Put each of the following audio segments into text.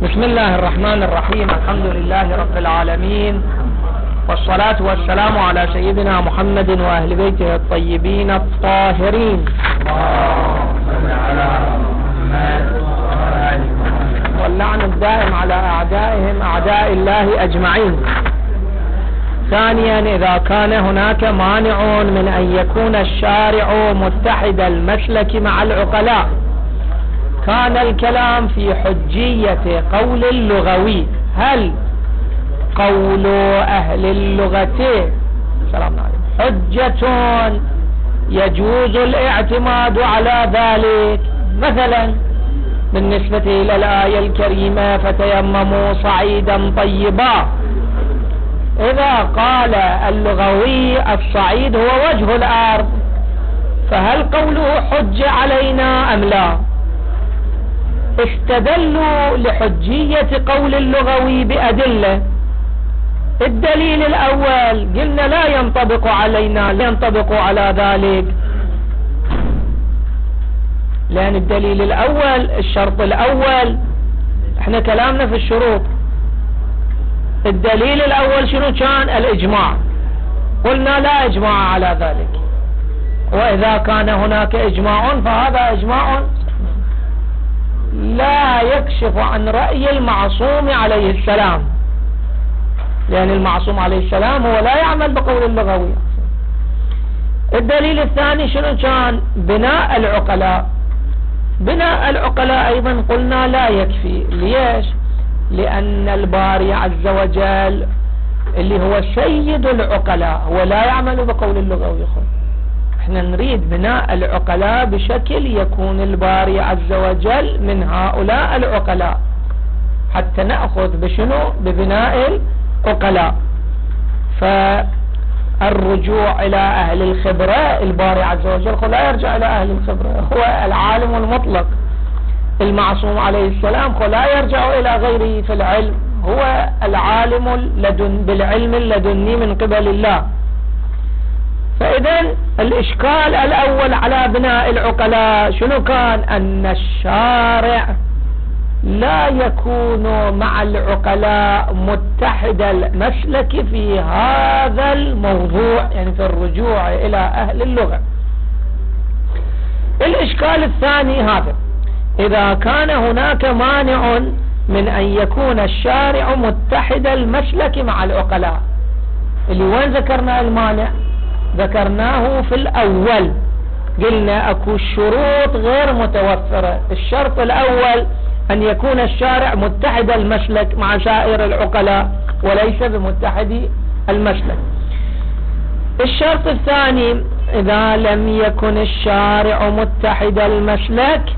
بسم الله الرحمن الرحيم. الحمد لله رب العالمين، والصلاة والسلام على سيدنا محمد وأهل بيته الطيبين الطاهرين، واللعن الدائم على أعدائهم أعداء الله أجمعين. ثانيا، إذا كان هناك مانع من أن يكون الشارع متحد المسلك مع العقلاء، كان الكلام في حجية قول اللغوي. هل قول أهل اللغة حجة يجوز الاعتماد على ذلك؟ مثلا بالنسبة إلى الآية الكريمة فتيمموا صعيدا طيبا، إذا قال اللغوي الصعيد هو وجه الأرض، فهل قوله حجة علينا أم لا؟ استدلوا لحجية قول اللغوي بأدلة. الدليل الأول قلنا لا ينطبق علينا، لا ينطبق على ذلك، لأن الدليل الأول الشرط الأول، احنا كلامنا في الشروط. الدليل الأول شنو كان؟ الإجماع. قلنا لا إجماع على ذلك، وإذا كان هناك إجماع فهذا إجماع لا يكشف عن رأي المعصوم عليه السلام، لأن المعصوم عليه السلام هو لا يعمل بقول اللغوي. الدليل الثاني شنو كان؟ بناء العقلاء. بناء العقلاء أيضا قلنا لا يكفي. ليش؟ لأن الباري عز وجل اللي هو سيد العقلاء هو لا يعمل بقول اللغوي. احنا نريد بناء العقلاء بشكل يكون الباري عز وجل من هؤلاء العقلاء، حتى نأخذ بشنو؟ ببناء العقلاء. فالرجوع إلى أهل الخبرة، الباري عز وجل لا يرجع إلى أهل الخبرة، هو العالم المطلق. المعصوم عليه السلام لا يرجع إلى غيره في العلم، هو العالم بالعلم اللدني من قبل الله. فإذا الإشكال الأول على بناء العقلاء شنو كان؟ أن الشارع لا يكون مع العقلاء متحد المسلك في هذا الموضوع، يعني في الرجوع إلى أهل اللغة. الإشكال الثاني هذا، إذا كان هناك مانع من أن يكون الشارع متحد المسلك مع العقلاء، اللي وين ذكرنا المانع؟ ذكرناه في الأول، قلنا أكو شروط غير متوفرة. الشرط الأول أن يكون الشارع متحد المسلك مع سائر العقلاء وليس بمتحد المسلك. الشرط الثاني، إذا لم يكن الشارع متحد المسلك،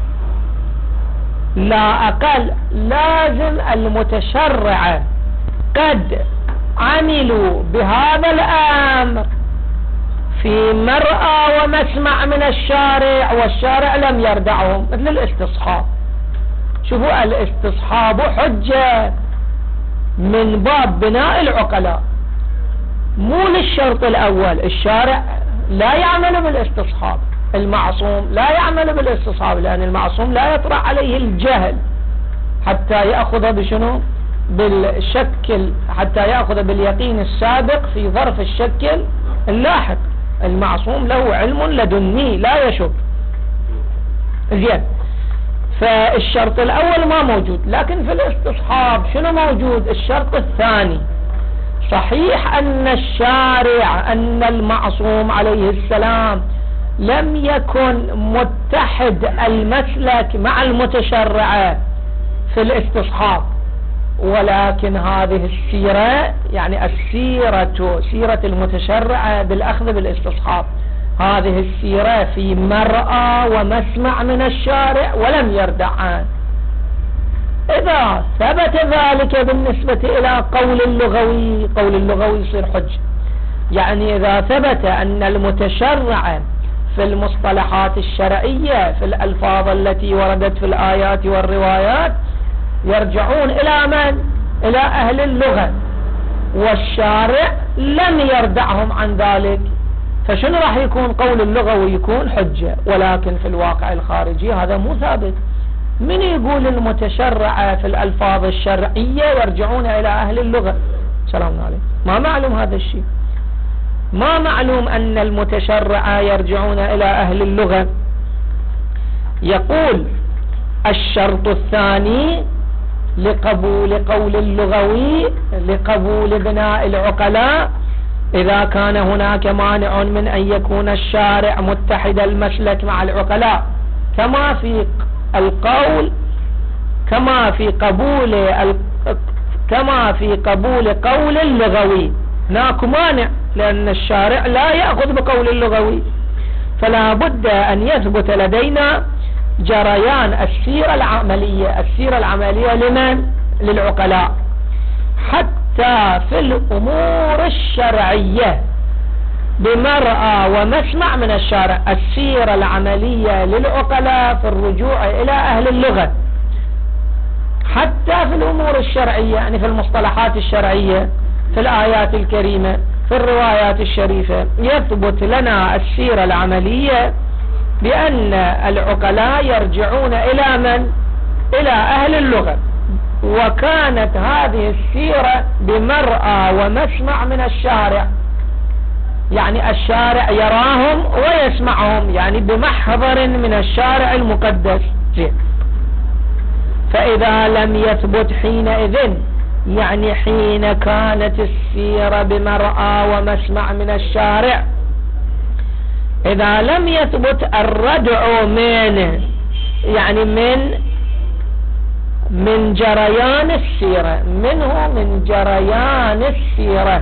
لا أقل لازم المتشرع قد عملوا بهذا الأمر في مرأى ومسمع من الشارع والشارع لم يردعهم، مثل الاستصحاب. شوفوا، الاستصحاب حجة من باب بناء العقلاء، مو للشرط الأول. الشارع لا يعمل بالاستصحاب، المعصوم لا يعمل بالاستصحاب، لأن المعصوم لا يطرأ عليه الجهل حتى يأخذ بشنو؟ بالشك، حتى يأخذ باليقين السابق في ظرف الشك اللاحق. المعصوم له علم لدني لا يشك. زين، فالشرط الأول ما موجود. لكن في الاستصحاب شنو موجود؟ الشرط الثاني. صحيح أن الشارع، أن المعصوم عليه السلام لم يكن متحد المسلك مع المتشرع في الاستصحاب، ولكن هذه السيرة، يعني السيرة، سيرة المتشرع بالأخذ بالاستصحاب، هذه السيرة في مرأى ومسمع من الشارع ولم يردع عنه. إذا ثبت ذلك بالنسبة إلى قول اللغوي، قول اللغوي يصير حجة. يعني إذا ثبت أن المتشرع في المصطلحات الشرعية، في الألفاظ التي وردت في الآيات والروايات، يرجعون إلى من؟ إلى أهل اللغة، والشارع لم يردعهم عن ذلك، فشنو راح يكون؟ قول اللغوي يكون حجة. ولكن في الواقع الخارجي هذا مو ثابت. من يقول المتشرعة في الألفاظ الشرعية يرجعون إلى أهل اللغة؟ سلام عليكم. ما معلوم هذا الشيء، ما معلوم أن المتشرعة يرجعون إلى أهل اللغة. يقول الشرط الثاني لقبول قول اللغوي، لقبول بناء العقلاء، إذا كان هناك مانع من أن يكون الشارع متحد المسلك مع العقلاء، كما في القول، كما في قبول قول اللغوي. هناك مانع لأن الشارع لا يأخذ بقول اللغوي، فلا بد أن يثبت لدينا جريان السيرة العملية. السيرة العملية لمن؟ للعقلاء. حتى في الأمور الشرعية بمرأى ومسمع من الشارع، السيرة العملية للعقلاء في الرجوع إلى أهل اللغة. حتى في الأمور الشرعية، يعني في المصطلحات الشرعية، في الآيات الكريمة، في الروايات الشريفة، يثبت لنا السيرة العملية بأن العقلاء يرجعون إلى من؟ إلى أهل اللغة. وكانت هذه السيرة بمرأى ومسمع من الشارع، يعني الشارع يراهم ويسمعهم، يعني بمحضر من الشارع المقدس. فإذا لم يثبت حينئذ، يعني حين كانت السيرة بمرأى ومسمع من الشارع، إذا لم يثبت الردع منه، يعني من جريان السيرة، منه من جريان السيرة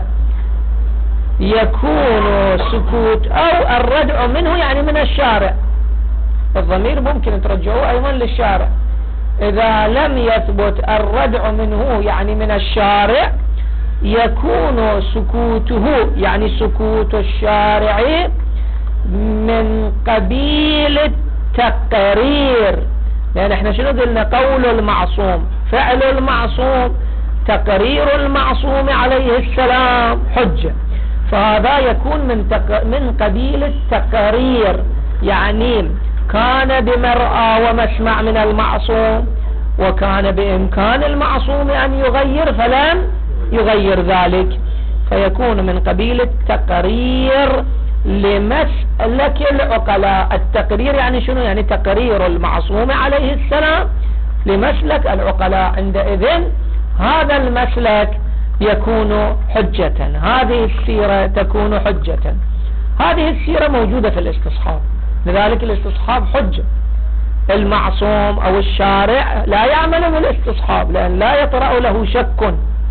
يكون سكوت، أو الردع منه يعني من الشارع، الضمير ممكن ترجعوه أيضا للشارع. إذا لم يثبت الردع منه يعني من الشارع، يكون سكوته يعني سكوت الشارع من قبيل التقرير. لأن احنا شنو قلنا؟ قول المعصوم، فعل المعصوم، تقرير المعصوم عليه السلام حجة، فهذا يكون من قبيل التقرير، يعني كان بمرأى ومسمع من المعصوم، وكان بإمكان المعصوم أن يغير فلم يغير ذلك، فيكون من قبيل التقرير لمسلك العقلاء. التقرير يعني شنو؟ يعني تقرير المعصوم عليه السلام لمسلك العقلاء. عندئذ هذا المسلك يكون حجة، هذه السيرة تكون حجة. هذه السيرة موجودة في الاستصحاب، لذلك الاستصحاب حجة. المعصوم أو الشارع لا يعمل بالاستصحاب لأن لا يطرأ له شك،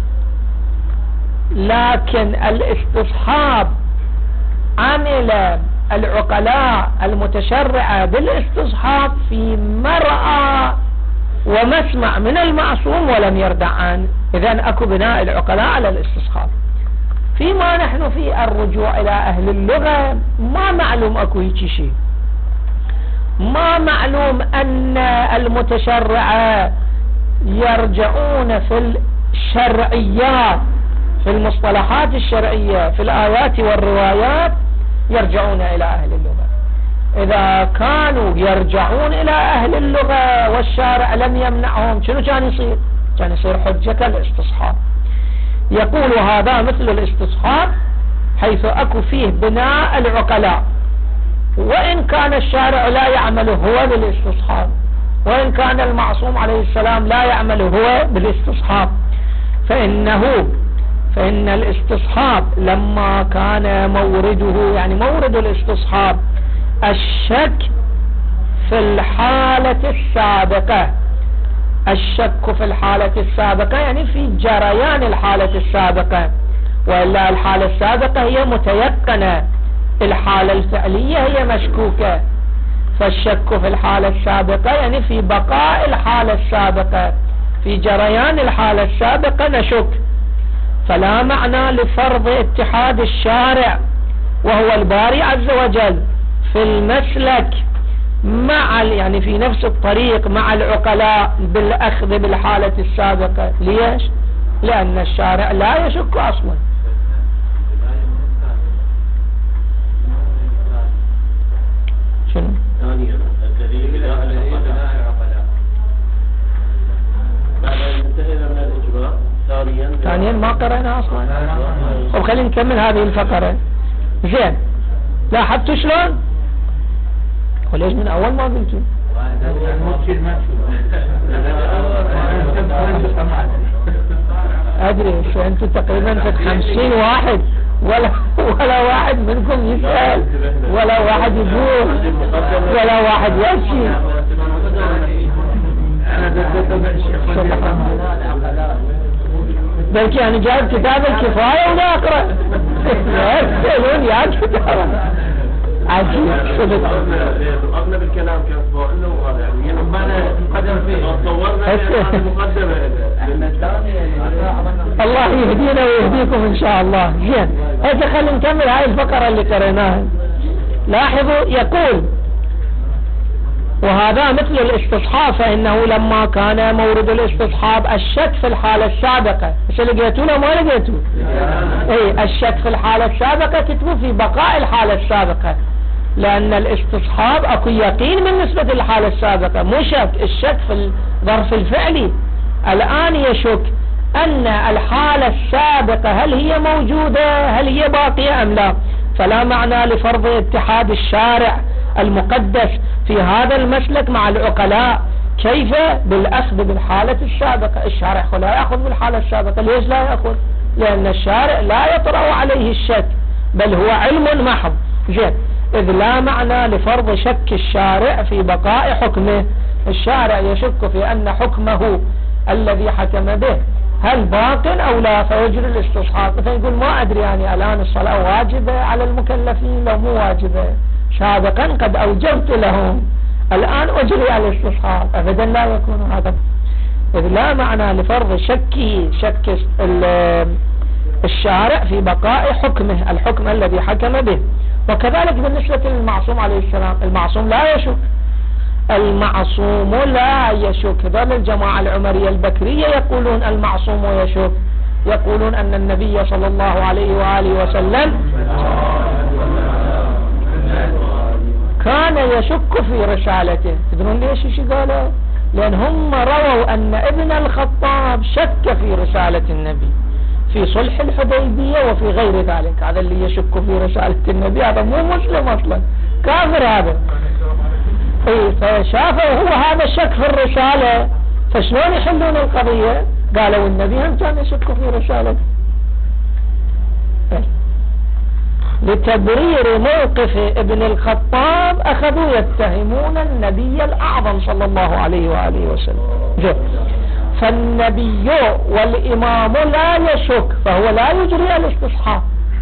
لكن الاستصحاب عمل العقلاء المتشرعة بالاستصحاب في مرأى ومسمع من المعصوم ولم يردع عنه. إذن أكو بناء العقلاء على الاستصحاب. فيما نحن في الرجوع إلى أهل اللغة ما معلوم أكو هيك شيء، ما معلوم أن المتشرعة يرجعون في الشرعيات، في المصطلحات الشرعية، في الآيات والروايات يرجعون إلى أهل اللغة. إذا كانوا يرجعون إلى أهل اللغة والشارع لم يمنعهم، شنو كان يصير؟ كان يصير حجة الاستصحاب. يقول هذا مثل الاستصحاب حيث أكو فيه بناء العقلاء، وإن كان الشارع لا يعمل هو بالاستصحاب، وإن كان المعصوم عليه السلام لا يعمل هو بالاستصحاب، فإن الاستصحاب لما كان مورده، يعني مورد الاستصحاب الشك في الحالة السابقة، الشك في الحالة السابقة يعني في جريان الحالة السابقة، وإلا الحالة السابقة هي متيقنة، الحالة الفعلية هي مشكوكة. فالشك في الحالة السابقة يعني في بقاء الحالة السابقة، في جريان الحالة السابقة نشك. فلا معنى لفرض اتحاد الشارع وهو الباري عز وجل في المسلك مع يعني في نفس الطريق مع العقلاء بالأخذ بالحالة السابقة. ليش؟ لأن الشارع لا يشك أصلا. شنو؟ قرأناها أصلا. طب خلينا نكمل هذه الفقرة. زين، لاحظتوا شلون؟ وليش من أول ما قلتوا؟ أدري شو أنتم تقريبا في 50 واحد ولا واحد منكم يسأل، ولا واحد يقول، ولا واحد يمشي. بلكي أنا جايب كتاب الكفاية ولا أقرأ. لا يسألون يا كتاب عجيب. أغلب الكلام كان إنه يعني مقدم فيه صورنا المقدمة. الله يهدينا ويهديكم إن شاء الله. زين، هسه خلينا نكمل هاي الفقرة اللي قريناها. لاحظوا يقول: وهذا مثل الاستصحاب، فإنه لما كان مورد الاستصحاب الشك في الحالة السابقة. مش لقيتوا له ما لقيتوا؟ اي، الشك في الحالة السابقة كتبوا في بقاء الحالة السابقة، لأن الاستصحاب أكو يقين بالنسبة للحالة السابقة، مو شك. الشك في الظرف الفعلي. الآن يشك أن الحالة السابقة هل هي موجودة، هل هي باقية أم لا. فلا معنى لفرض اتحاد الشارع المقدس في هذا المسلك مع العقلاء. كيف؟ بالأخذ بالحالة السابقة. الشارع لا يأخذ بالحالة السابقة. ليش لا يأخذ؟ لأن الشارع لا يطرأ عليه الشك، بل هو علم محض. جد، إذ لا معنى لفرض شك الشارع في بقاء حكمه. الشارع يشك في أن حكمه الذي حكم به هل باق أو لا، فيجري الاستصحاب. مثلا يقول ما أدري يعني الآن الصلاة واجبة على المكلفين لو مو واجبة، سابقا قد أوجبت لهم، الآن أجري على الاستصحاب. أبدا لا يكون هذا. إذ لا معنى لفرض شك الشارع في بقاء حكمه، الحكم الذي حكم به. وكذلك بالنسبة للمعصوم عليه السلام، المعصوم لا يشك. المعصوم لا يشك. هذول الجماعة العمرية البكرية يقولون المعصوم يشك، يقولون أن النبي صلى الله عليه وآله وسلم كان يشك في رسالته. تدرون ليش ايش قالوا؟ لأن هم رووا أن ابن الخطاب شك في رسالة النبي في صلح الحديبية وفي غير ذلك. هذا اللي يشك في رسالة النبي هذا مو مسلم أصلا، كافر هذا. اي، فشافوا هو هذا الشك في الرسالة، فشلون يحلون القضية؟ قالوا النبي هم كان يشك في رسالته. لتبرير موقف ابن الخطاب أخذوا يتهمون النبي الأعظم صلى الله عليه وآله وسلم. فالنبي والإمام لا يشك، فهو لا يجري الاستصحاب.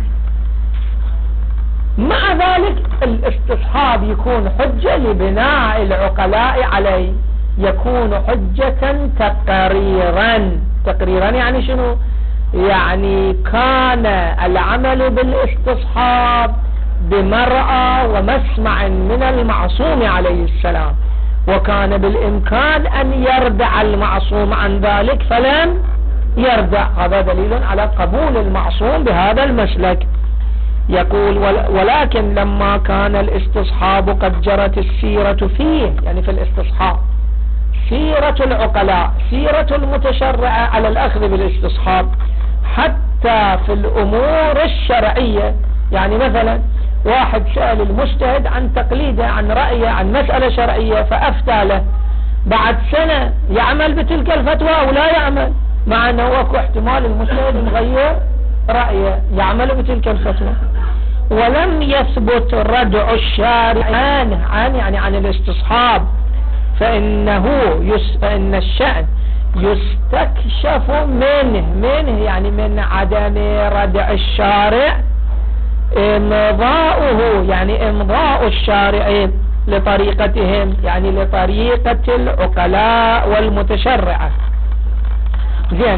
مع ذلك الاستصحاب يكون حجة لبناء العقلاء عليه، يكون حجة تقريرا. تقريرا يعني شنو؟ يعني كان العمل بالاستصحاب بمرأى ومسمع من المعصوم عليه السلام، وكان بالإمكان أن يردع المعصوم عن ذلك فلم يردع. هذا دليل على قبول المعصوم بهذا المسلك. يقول: ولكن لما كان الاستصحاب قد جرت السيرة فيه، يعني في الاستصحاب سيرة العقلاء، سيرة المتشرعة على الأخذ بالاستصحاب حتى في الأمور الشرعية. يعني مثلا واحد سأل المجتهد عن تقليده، عن رأيه، عن مسألة شرعية، فأفتى له. بعد سنة يعمل بتلك الفتوى أو لا يعمل، مع أنه أكو احتمال المجتهد مغير رأيه، يعمل بتلك الفتوى. ولم يثبت ردع الشارع عن الاستصحاب، فإن الشأن يستكشف منه يعني من عدم ردع الشارع إمضاؤه، يعني إمضاء الشارع لطريقتهم، يعني لطريقة العقلاء والمتشرعة. زين،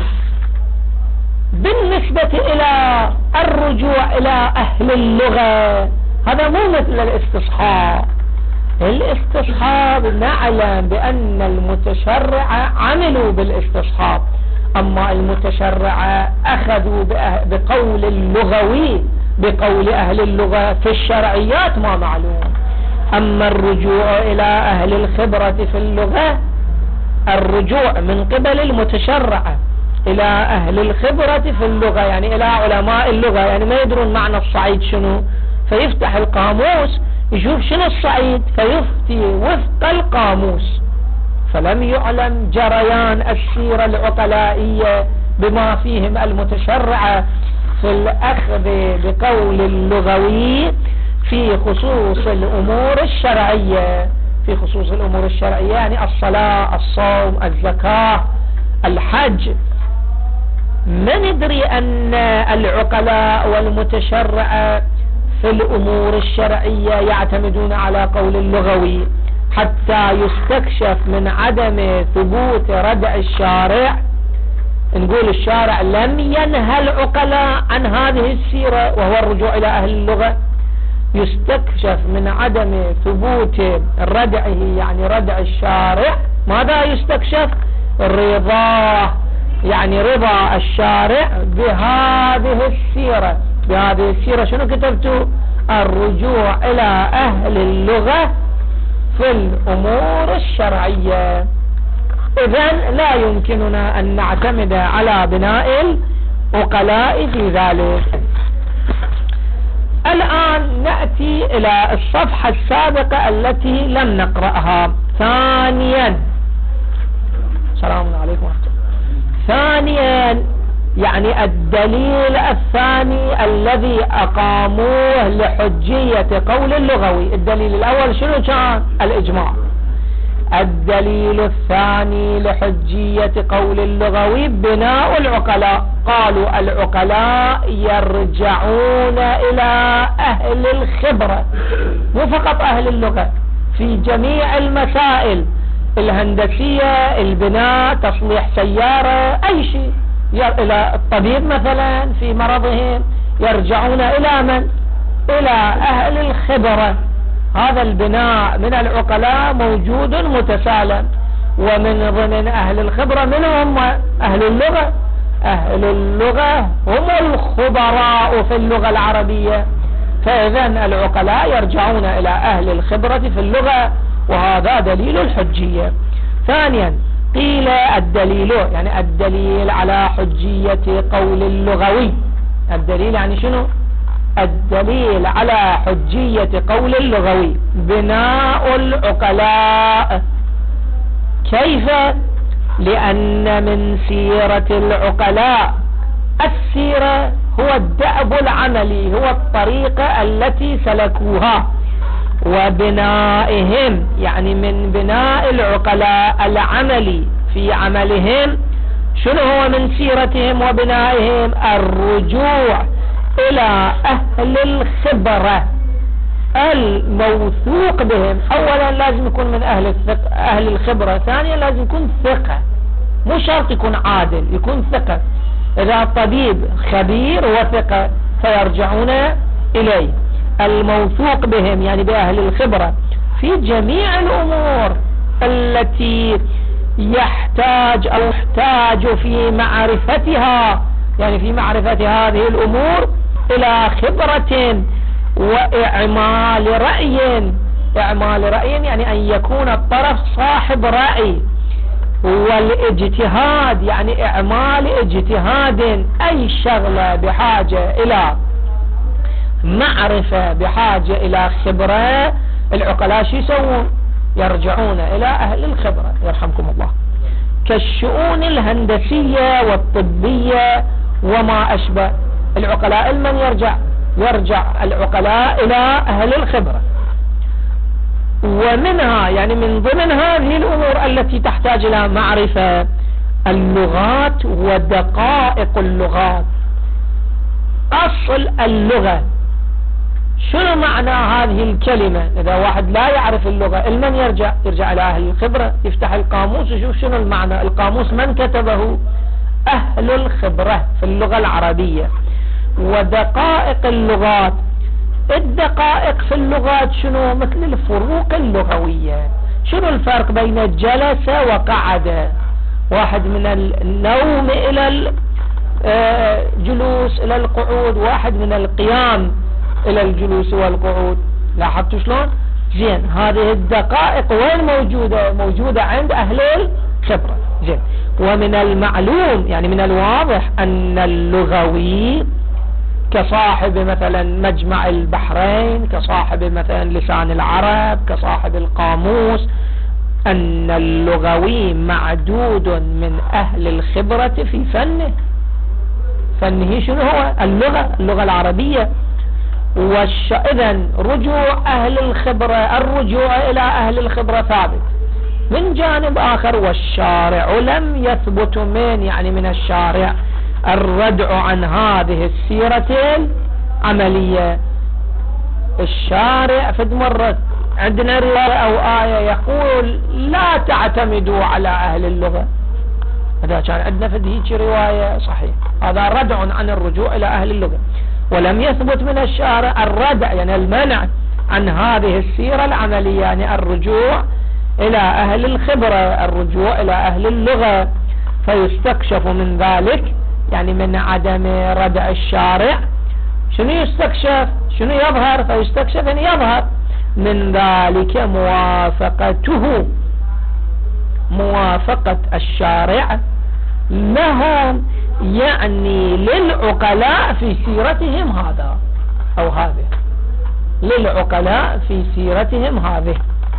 بالنسبة إلى الرجوع إلى أهل اللغة هذا مو مثل الاستصحاب. الاستصحاب نعلم بأن المتشرع عملوا بالاستصحاب، أما المتشرع أخذوا بقول اللغوي، بقول أهل اللغة في الشرعيات ما معلوم. أما الرجوع إلى أهل الخبرة في اللغة، الرجوع من قبل المتشرع إلى أهل الخبرة في اللغة، يعني إلى علماء اللغة، يعني ما يدرون معنى الصعيد شنو، فيفتح القاموس يشوف شنو الصعيد فيفتي وفق القاموس. فلم يعلم جريان السيرة العقلائية بما فيهم المتشرعة في الأخذ بقول اللغوي في خصوص الأمور الشرعية، في خصوص الأمور الشرعية يعني الصلاة، الصوم، الزكاة، الحج. ما ندري أن العقلاء والمتشرعة في الأمور الشرعية يعتمدون على قول اللغوي حتى يستكشف من عدم ثبوت ردع الشارع. نقول الشارع لم ينهى العقلاء عن هذه السيرة وهو الرجوع إلى أهل اللغة، يستكشف من عدم ثبوت ردعه يعني ردع الشارع. ماذا يستكشف؟ رضاه، يعني رضا الشارع بهذه السيرة. بهذه السيرة شنو كتبتوا؟ الرجوع إلى أهل اللغة في الأمور الشرعية. إذن لا يمكننا أن نعتمد على بناء العقلاء في ذلك. الآن نأتي إلى الصفحة السابقة التي لم نقرأها. ثانيا، السلام عليكم ورحمة الله. ثانيا يعني الدليل الثاني الذي أقاموه لحجية قول اللغوي. الدليل الأول شنو كان؟ الإجماع. الدليل الثاني لحجية قول اللغوي بناء العقلاء. قالوا العقلاء يرجعون إلى أهل الخبرة، مو فقط أهل اللغة، في جميع المسائل الهندسية، البناء، تصليح سيارة، أي شيء. إلى الطبيب مثلا في مرضهم يرجعون إلى من؟ إلى أهل الخبرة. هذا البناء من العقلاء موجود متسالم. ومن ضمن أهل الخبرة من هم؟ أهل اللغة. أهل اللغة هم الخبراء في اللغة العربية. فإذن العقلاء يرجعون إلى أهل الخبرة في اللغة، وهذا دليل الحجية. ثانيا قيل الدليل يعني الدليل على حجية قول اللغوي. الدليل يعني شنو؟ الدليل على حجية قول اللغوي بناء العقلاء. كيف؟ لأن من سيرة العقلاء السيرة هو الدأب العملي، هو الطريقة التي سلكوها. وبنائهم يعني من بناء العقلاء العملي في عملهم. شنو هو من سيرتهم وبنائهم؟ الرجوع إلى أهل الخبرة الموثوق بهم. أولا لازم يكون من أهل الخبرة. ثانيا لازم يكون ثقة، مو شرط يكون عادل، يكون ثقة. إذا الطبيب خبير وثقة فيرجعون إليه. الموثوق بهم يعني بأهل الخبرة في جميع الأمور التي يحتاج في معرفتها، يعني في معرفة هذه الأمور إلى خبرة وإعمال رأي. إعمال رأي يعني أن يكون الطرف صاحب رأي. والاجتهاد يعني إعمال اجتهاد. أي شغلة بحاجة إلى معرفة، بحاجة إلى خبرة، العقلاء شو يسوون؟ يرجعون إلى أهل الخبرة يرحمكم الله. كالشؤون الهندسية والطبية وما أشبه. العقلاء من يرجع العقلاء إلى أهل الخبرة. ومنها يعني من ضمن هذه الأمور التي تحتاج إلى معرفة اللغات ودقائق اللغات. أصل اللغة شنو معنى هذه الكلمة؟ إذا واحد لا يعرف اللغة المن يرجع إلى أهل الخبرة، يفتح القاموس يشوف شنو المعنى. القاموس من كتبه؟ أهل الخبرة في اللغة العربية. ودقائق اللغات. الدقائق في اللغات شنو؟ مثل الفروق اللغوية. شنو الفرق بين جلس وقعد؟ واحد من النوم إلى الجلوس إلى القعود، واحد من القيام إلى الجلوس والقعود. لاحظتوا شلون؟ زين، هذه الدقائق وين موجودة؟ موجودة عند أهل الخبرة. زين. ومن المعلوم يعني من الواضح أن اللغوي كصاحب مثلا مجمع البحرين، كصاحب مثلا لسان العرب، كصاحب القاموس، أن اللغوي معدود من أهل الخبرة في فنه شنو هو اللغة العربية. إذن رجوع أهل الخبرة، الرجوع إلى أهل الخبرة ثابت. من جانب آخر والشارع لم يثبت من الشارع الردع عن هذه السيرة العملية. الشارع فد مرة عندنا رواية أو آية يقول لا تعتمدوا على أهل اللغة، هذا كان عندنا فد هيك رواية صحيح، هذا ردع عن الرجوع إلى أهل اللغة. ولم يثبت من الشارع الردع يعني المنع عن هذه السيرة العملية، يعني الرجوع إلى أهل الخبرة، الرجوع إلى أهل اللغة. فيستكشف من ذلك يعني من عدم ردع الشارع شنو يستكشف، شنو يظهر، فيستكشف أن يظهر من ذلك موافقة الشارع لهم، يعني للعقلاء في سيرتهم هذا أو هذه، للعقلاء في سيرتهم هذه،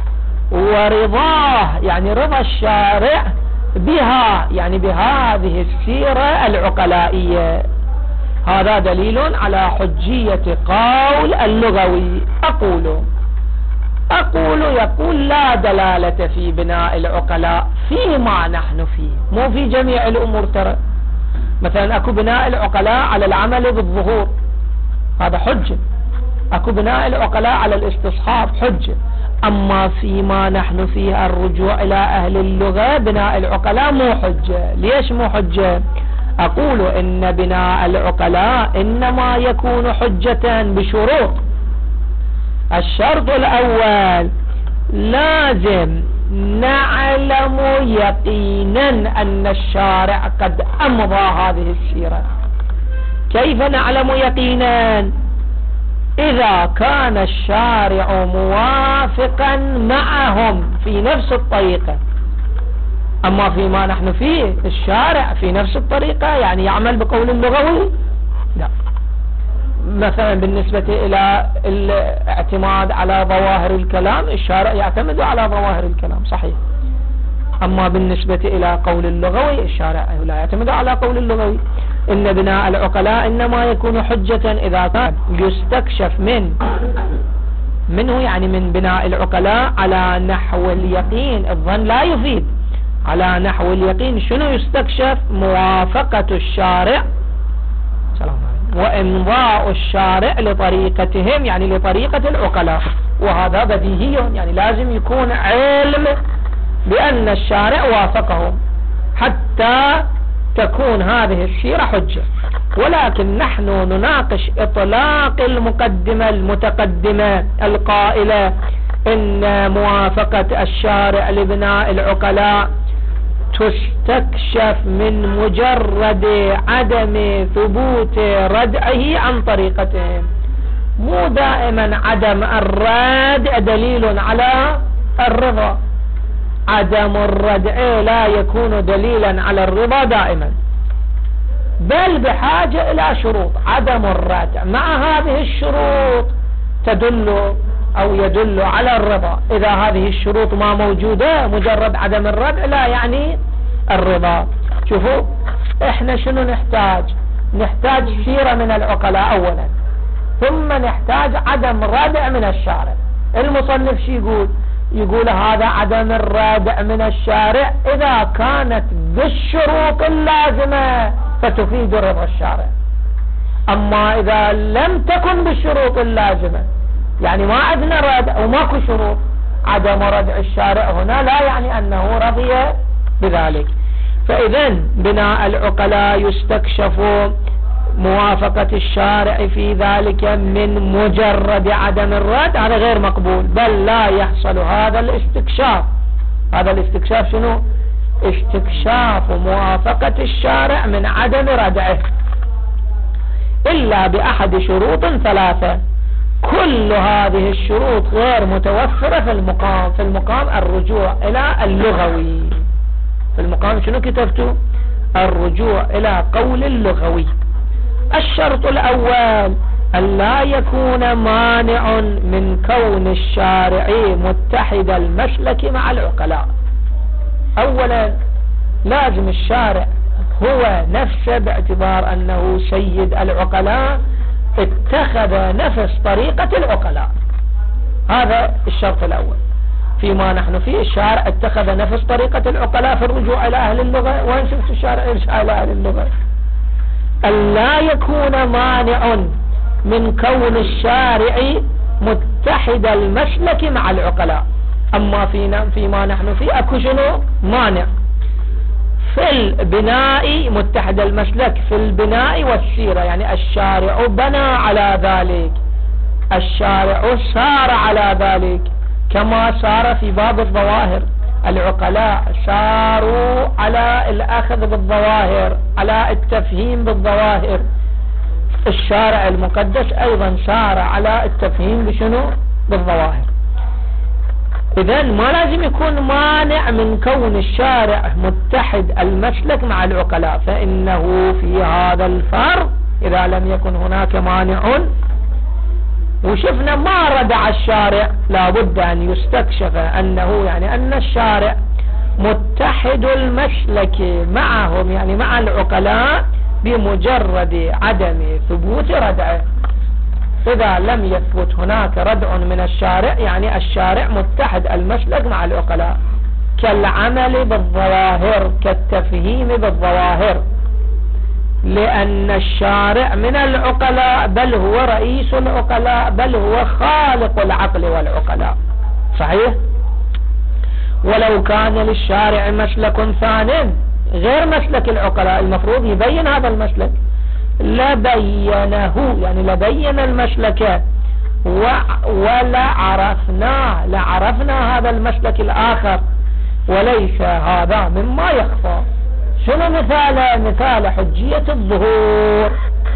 ورضاه يعني رضا الشارع بها يعني بهذه السيرة العقلائية. هذا دليل على حجية قول اللغوي. أقول يقول لا دلالة في بناء العقلاء فيما نحن فيه، مو في جميع الأمور. ترى مثلا أكو بناء العقلاء على العمل بالظهور، هذا حجة. أكو بناء العقلاء على الاستصحاب، حجة. أما فيما نحن فيه الرجوع إلى أهل اللغة بناء العقلاء مو حجة. ليش مو حجة؟ أقول إن بناء العقلاء إنما يكون حجة بشروط. الشرط الأول لازم نعلم يقينا أن الشارع قد أمضى هذه السيرة. كيف نعلم يقينا؟ إذا كان الشارع موافقا معهم في نفس الطريقة. أما فيما نحن فيه الشارع في نفس الطريقة يعني يعمل بقول اللغوي؟ لا. مثلا بالنسبة إلى الاعتماد على ظواهر الكلام، الشارع يعتمد على ظواهر الكلام صحيح. أما بالنسبة إلى قول اللغوي الشارع لا يعتمد على قول اللغوي. إن بناء العقلاء إنما يكون حجة إذا كان يستكشف منه يعني من بناء العقلاء على نحو اليقين. الظن لا يفيد. على نحو اليقين شنو يستكشف؟ موافقة الشارع وإمضاء الشارع لطريقتهم يعني لطريقة العقلاء. وهذا بديهي يعني لازم يكون علم بأن الشارع وافقهم حتى تكون هذه السيرة حجة. ولكن نحن نناقش إطلاق المقدمة المتقدمة القائلة إن موافقة الشارع لبناء العقلاء تستكشف من مجرد عدم ثبوت ردعه عن طريقتهم. مو دائما عدم الردع دليل على الرضا. عدم الردع لا يكون دليلا على الرضا دائما، بل بحاجة إلى شروط. عدم الردع مع هذه الشروط تدل أو يدل على الرضا. إذا هذه الشروط ما موجودة مجرد عدم الردع لا يعني الرضا. شوفوا احنا شنو نحتاج سيرة من العقلاء أولا، ثم نحتاج عدم ردع من الشارع. المصنف شو يقول هذا عدم الردع من الشارع إذا كانت بالشروط اللازمة فتفيد رضا الشارع. أما إذا لم تكن بالشروط اللازمة يعني ما عندنا ردع وماكو شروط، عدم ردع الشارع هنا لا يعني أنه رضي بذلك. فإذن بناء العقلاء يستكشف موافقة الشارع في ذلك من مجرد عدم الرد، هذا غير مقبول، بل لا يحصل هذا الاستكشاف. هذا الاستكشاف شنو؟ استكشاف موافقة الشارع من عدم ردعه إلا بأحد شروط ثلاثة. كل هذه الشروط غير متوفرة في المقام الرجوع إلى اللغوي. في المقام شنو كتبتوا؟ الرجوع إلى قول اللغوي. الشرط الأول أن لا يكون مانع من كون الشارع متحد المسلك مع العقلاء. أولا لازم الشارع هو نفسه باعتبار أنه سيد العقلاء اتخذ نفس طريقة العقلاء. هذا الشرط الأول. فيما نحن فيه الشارع اتخذ نفس طريقة العقلاء في الرجوع إلى أهل اللغة. وين شفت الشارع يرجع إلى أهل اللغة؟ أن لا يكون مانع من كون الشارع متحد المسلك مع العقلاء. أما فيما نحن فيه أكو شنو مانع في البناء متحد المسلك في البناء والسيرة. يعني الشارع بنى على ذلك، الشارع سار على ذلك، كما سار في باب الظواهر. العقلاء ساروا على الأخذ بالظواهر، على التفهيم بالظواهر. الشارع المقدس أيضا سار على التفهيم بشنو؟ بالظواهر. إذن ما لازم يكون مانع من كون الشارع متحد المسلك مع العقلاء، فإنه في هذا الفرق إذا لم يكن هناك مانع وشفنا ما ردع الشارع لابد أن يستكشف أنه يعني أن الشارع متحد المسلك معهم، يعني مع العقلاء، بمجرد عدم ثبوت ردعه. إذا لم يثبت هناك ردع من الشارع يعني الشارع متحد المسلك مع العقلاء، كالعمل بالظواهر، كالتفهيم بالظواهر، لأن الشارع من العقلاء، بل هو رئيس العقلاء، بل هو خالق العقل والعقلاء. صحيح؟ ولو كان للشارع مسلك ثان غير مسلك العقلاء المفروض يبين هذا المسلك، لبينه، يعني لبين المسلك ولعرفناه، لعرفنا هذا المسلك الآخر، وليس هذا مما يخفى. شنو مثاله؟ مثال حجية الظهور،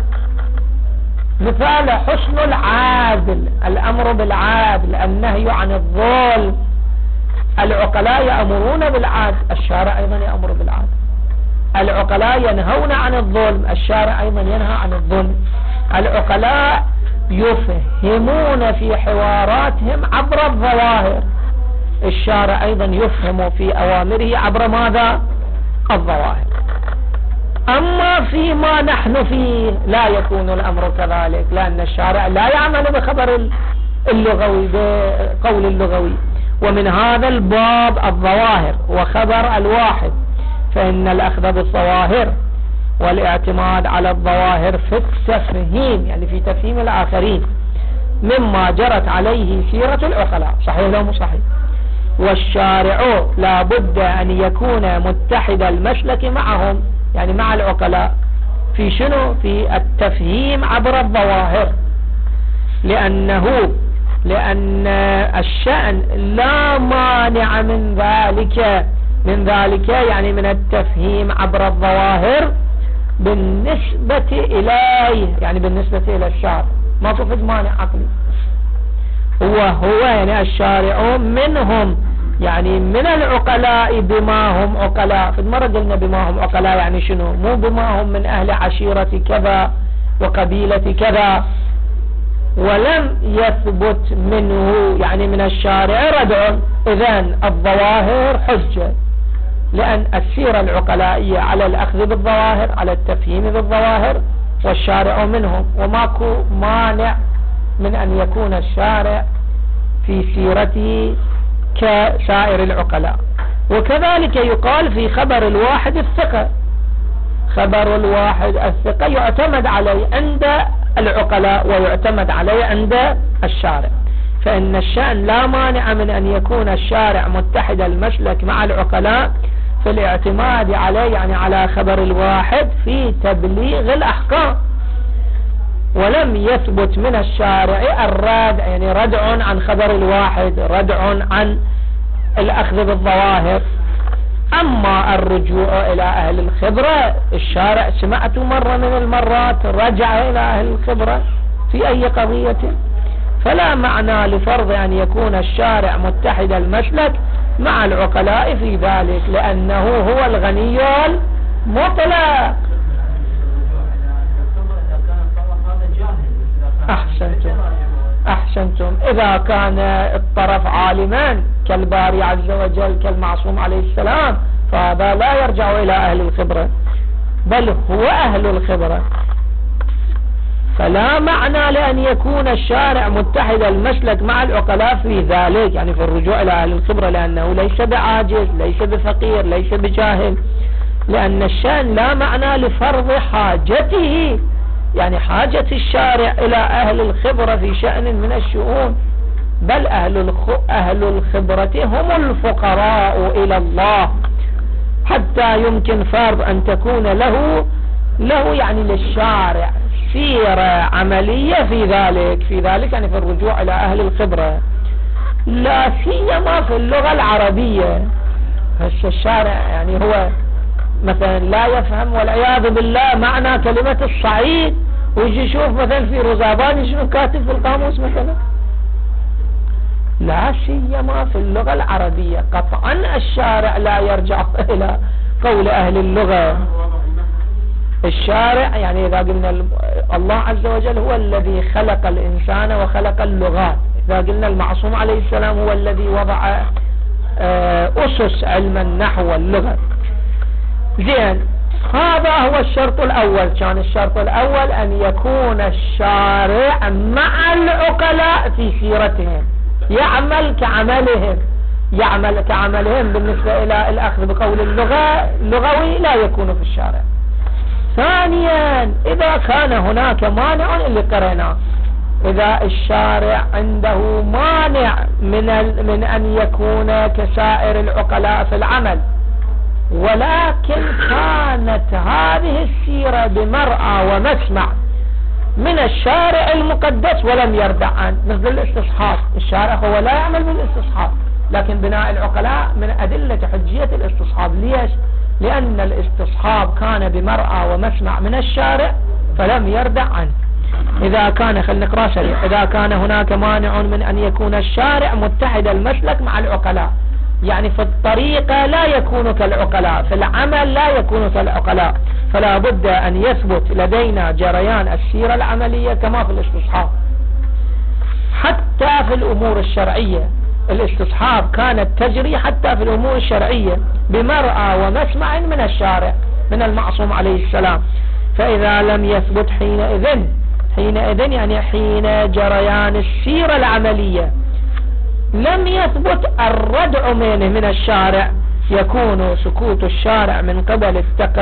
مثال حسن العادل، الأمر بالعادل، النهي عن الظلم. العقلاء يأمرون بالعدل، الشارع أيضا يأمر بالعدل. العقلاء ينهون عن الظلم، الشارع أيضا ينهى عن الظلم. العقلاء يفهمون في حواراتهم عبر الظواهر، الشارع أيضا يفهم في أوامره عبر ماذا؟ الظواهر. أما فيما نحن فيه لا يكون الأمر كذلك، لأن الشارع لا يعمل بخبر اللغوي، بقول اللغوي. ومن هذا الباب الظواهر وخبر الواحد، فإن الأخذ بالظواهر والاعتماد على الظواهر في التفهيم، يعني في تفهيم الآخرين، مما جرت عليه سيرة العقلاء. صحيح لو مو صحيح؟ والشارع لا بد أن يكون متحد المسلك معهم، يعني مع العقلاء، في شنو؟ في التفهيم عبر الظواهر، لأن الشأن لا مانع من ذلك يعني من التفهيم عبر الظواهر بالنسبة إليه، يعني بالنسبة إلى الشارع ما توجد مانع عقلي. هو يعني الشارع منهم، يعني من العقلاء بما هم عقلاء. في المرة قلنا بما هم عقلاء يعني شنو؟ مو بما هم من أهل عشيرة كذا وقبيلة كذا. ولم يثبت منه يعني من الشارع ردع، إذن الظواهر حجة، لأن السيرة العقلائية على الأخذ بالظواهر، على التفهيم بالظواهر، والشارع منهم، وماكو مانع من أن يكون الشارع في سيرته كسائر العقلاء. وكذلك يقال في خبر الواحد الثقة، خبر الواحد الثقة يعتمد عليه عند العقلاء ويعتمد عليه عند الشارع. فإن الشأن لا مانع من أن يكون الشارع متحد المسلك مع العقلاء في الاعتماد عليه، يعني على خبر الواحد في تبليغ الأحكام. ولم يثبت من الشارع الردع، يعني ردع عن خبر الواحد، ردع عن الأخذ بالظواهر. أما الرجوع إلى أهل الخبرة، الشارع سمعت مرة من المرات رجع إلى أهل الخبرة في أي قضية؟ فلا معنى لفرض أن يكون الشارع متحد المسلك مع العقلاء في ذلك، لأنه هو الغني المطلق. أحسنتم. إذا كان الطرف عالما كالباري عز وجل كالمعصوم عليه السلام فهذا لا يرجع إلى أهل الخبرة بل هو أهل الخبرة. فلا معنى لأن يكون الشارع متحد المسلك مع العقلاء في ذلك، يعني في الرجوع إلى أهل الخبرة، لأنه ليس بعاجز ليس بفقير ليس بجاهل، لأن الشأن لا معنى لفرض حاجته، يعني حاجة الشارع إلى أهل الخبرة في شأن من الشؤون، بل أهل الخبرة هم الفقراء إلى الله، حتى يمكن فرض أن تكون له يعني للشارع سيرة عملية في ذلك يعني في الرجوع إلى أهل الخبرة، لا سيما في اللغة العربية. الشارع يعني هو مثلا لا يفهم والعياذ بالله معنى كلمة الصعيد، ويجي يشوف مثلا في رزاباني شنو كاتب في القاموس مثلا، لا سيما في اللغة العربية. قطعا الشارع لا يرجع إلى قول أهل اللغة. الشارع يعني إذا قلنا الله عز وجل هو الذي خلق الإنسان وخلق اللغات، إذا قلنا المعصوم عليه السلام هو الذي وضع أسس علم النحو واللغة. زين، هذا هو الشرط الأول. كان الشرط الأول أن يكون الشارع مع العقلاء في سيرتهم، يعمل كعملهم بالنسبة إلى الأخذ بقول اللغوي لا يكون في الشارع. ثانيا، إذا كان هناك مانع اللي قرأناه، إذا الشارع عنده مانع من أن يكون كسائر العقلاء في العمل، ولكن كانت هذه السيرة بمرأى ومسمع من الشارع المقدس ولم يردع عنه، مثل الاستصحاب. الشارع هو لا يعمل بالاستصحاب، لكن بناء العقلاء من أدلة حجية الاستصحاب. ليش؟ لأن الاستصحاب كان بمرأى ومسمع من الشارع فلم يردع عنه. إذا كان خلينا نقرأ سريع، إذا كان هناك مانع من أن يكون الشارع متحد المسلك مع العقلاء، يعني في الطريقة لا يكون كالعقلاء، في العمل لا يكون كالعقلاء، فلا بد أن يثبت لدينا جريان السيرة العملية كما في الاستصحاب. حتى في الأمور الشرعية الاستصحاب كانت تجري حتى في الأمور الشرعية بمرأى ومسمع من الشارع من المعصوم عليه السلام. فإذا لم يثبت حينئذ يعني حين جريان السيرة العملية لم يثبت الردع منه من الشارع، يكون سكوت الشارع من قبل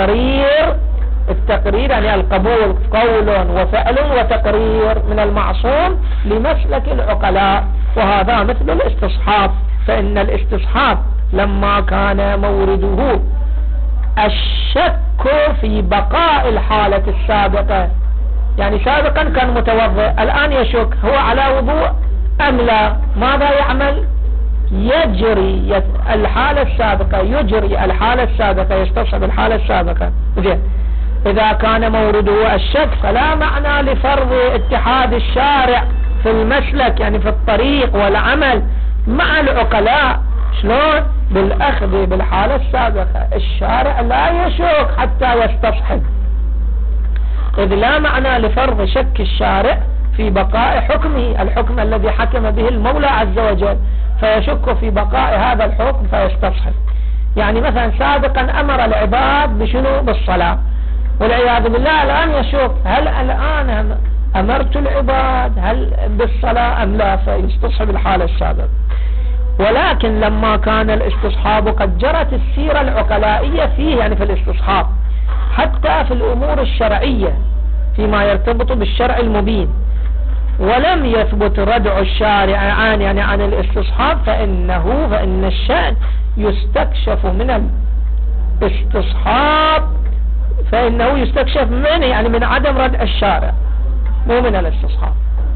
التقرير يعني القبول، قول وفعل وتقرير من المعصوم لمسلك العقلاء، وهذا مثل الاستصحاب. فإن الاستصحاب لما كان مورده الشك في بقاء الحالة السابقة، يعني سابقا كان متوضئ الآن يشك هو على وضوء أم لا، ماذا يعمل؟ يجري الحالة السابقة، يجري الحالة السابقة، يستصحب الحالة السابقة. إذا كان مورده الشك فلا معنى لفرض اتحاد الشارع في المسلك يعني في الطريق والعمل مع العقلاء. شلون؟ بالأخذ بالحالة السابقة. الشارع لا يشك حتى يستصحب، إذ لا معنى لفرض شك الشارع في بقاء حكمه، الحكم الذي حكم به المولى عز وجل، فيشك في بقاء هذا الحكم فيستصحب. يعني مثلا سابقا أمر العباد بشنو؟ بالصلاة، والعياذ بالله الآن يشك هل الآن أمرت العباد هل بالصلاة أم لا، فيستصحب الحالة السابقة. ولكن لما كان الاستصحاب قد جرت السيرة العقلائية فيه يعني في الاستصحاب حتى في الأمور الشرعية فيما يرتبط بالشرع المبين، ولم يثبت ردع الشارع يعني عن الاستصحاب، فإن الشأن يستكشف من الاستصحاب، فإنه يستكشف من يعني من عدم ردع الشارع، مو من الاستصحاب،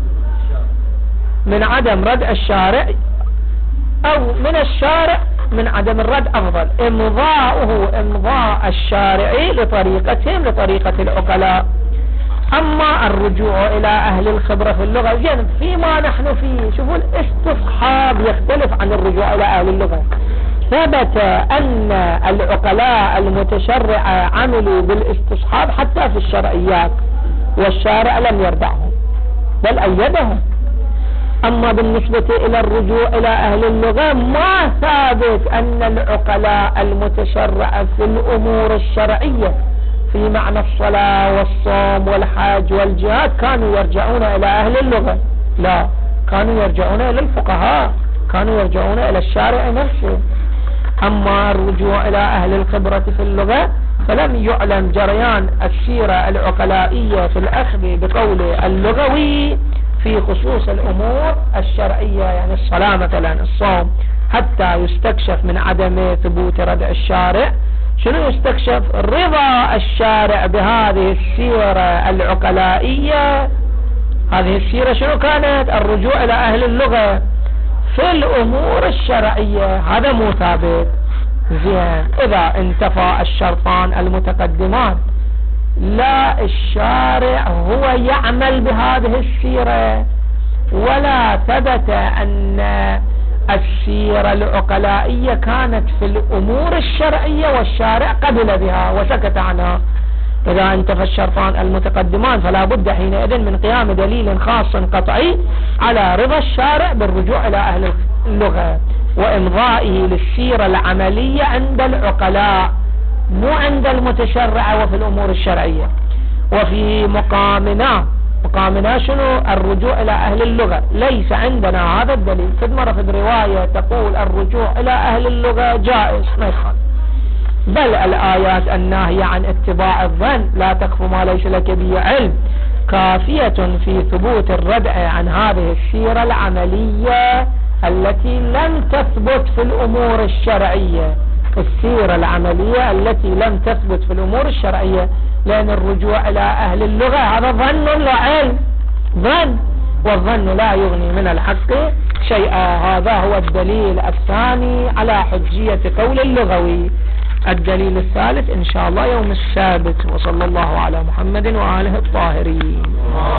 من عدم ردع الشارع أو من الشارع من عدم الرد أفضل، إمضاء الشارعي لطريقتهم لطريقة العقلاء. أما الرجوع إلى أهل الخبرة في اللغة جانب فيما نحن فيه. شوفوا الاستصحاب يختلف عن الرجوع إلى أهل اللغة. ثبت أن العقلاء المتشرعة عملوا بالاستصحاب حتى في الشرعيات، والشارع لم يردعهم بل أيدهم. أما بالنسبة إلى الرجوع إلى أهل اللغة ما ثابت أن العقلاء المتشرعة في الأمور الشرعية في معنى الصلاة والصوم والحج والجهاد كانوا يرجعون إلى أهل اللغة، لا، كانوا يرجعون إلى الفقهاء، كانوا يرجعون إلى الشارع نفسه. أما الرجوع إلى أهل الخبرة في اللغة فلم يعلم جريان السيرة العقلائية في الأخذ بقول اللغوي في خصوص الأمور الشرعية، يعني الصلاة مثلا، الصوم، حتى يستكشف من عدم ثبوت ردع الشارع. شنو يستكشف؟ رضا الشارع بهذه السيرة العقلائية. هذه السيرة شنو كانت؟ الرجوع إلى أهل اللغة في الأمور الشرعية. هذا مو ثابت. زين، إذا انتفى الشرطان المتقدمان لا الشارع هو يعمل بهذه السيرة، ولا ثبت أن السيرة العقلائية كانت في الأمور الشرعية والشارع قبل بها وسكت عنها. إذا انتفى الشرطان المتقدمان فلا بد حينئذ من قيام دليل خاص قطعي على رضا الشارع بالرجوع إلى أهل اللغة وإمضائه للسيرة العملية عند العقلاء، مو عند المتشرعة وفي الأمور الشرعية. وفي مقامنا شنو؟ الرجوع إلى أهل اللغة. ليس عندنا هذا الدليل. في مرة في رواية تقول الرجوع إلى أهل اللغة جائز، ما يخالف، بل الآيات الناهية عن اتباع الظن لا تخف ما ليس لك به علم كافية في ثبوت الردع عن هذه السيرة العملية التي لم تثبت في الأمور الشرعية. السيرة العملية التي لم تثبت في الأمور الشرعية، لأن الرجوع إلى أهل اللغة هذا ظن لا علم، ظن، والظن لا يغني من الحق شيئا. هذا هو الدليل الثاني على حجية قول اللغوي. الدليل الثالث إن شاء الله يوم السابت. وصلى الله على محمد وآله الطاهرين.